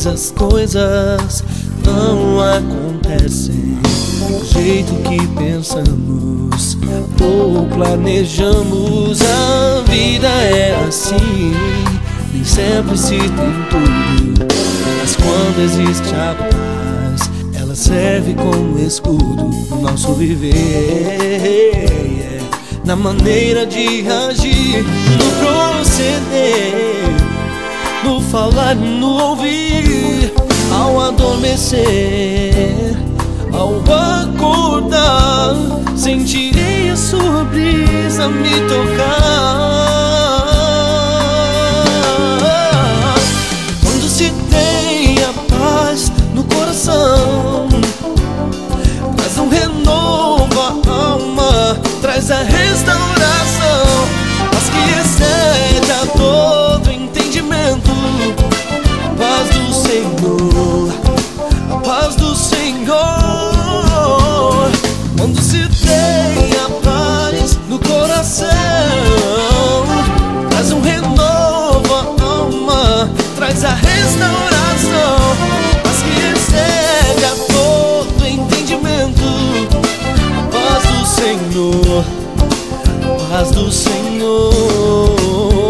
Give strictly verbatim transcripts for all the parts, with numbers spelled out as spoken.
vezes as coisas não acontecem do jeito que pensamos ou planejamos. A vida é assim, nem sempre se tem tudo, mas quando existe a paz, ela serve como escudo no nosso viver, na maneira de agir, no proceder, no falar, no ouvir, ao adormecer, ao acordar, sentirei a sua brisa me tocar. Quando se tem a paz no coração, traz um renovo à alma, traz a restauração, paz que excede a todo entendimento. A paz do Senhor, a paz do Senhor. Quando se tem a paz no coração, traz um renovo à alma, traz a restauração, paz que excede a todo entendimento. A paz do Senhor, a paz do Senhor.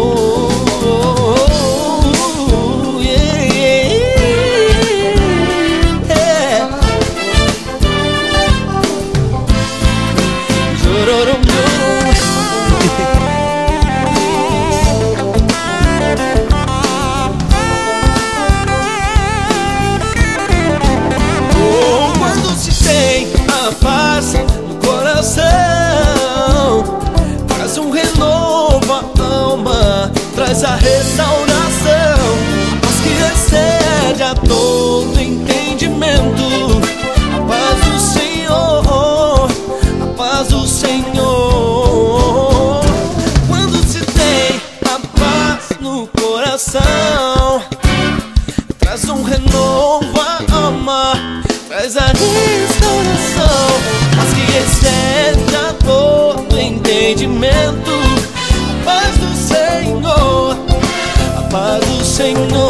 Quando se tem a paz no coração, traz um renovo à alma, traz a restauração, paz que excede a todo entendimento. A paz do Senhor, a paz do Senhor. Quando se tem a paz no coração, traz um renovo à alma, traz a restauração, paz que excede a todo entendimento. A paz do Senhor, a paz do Senhor.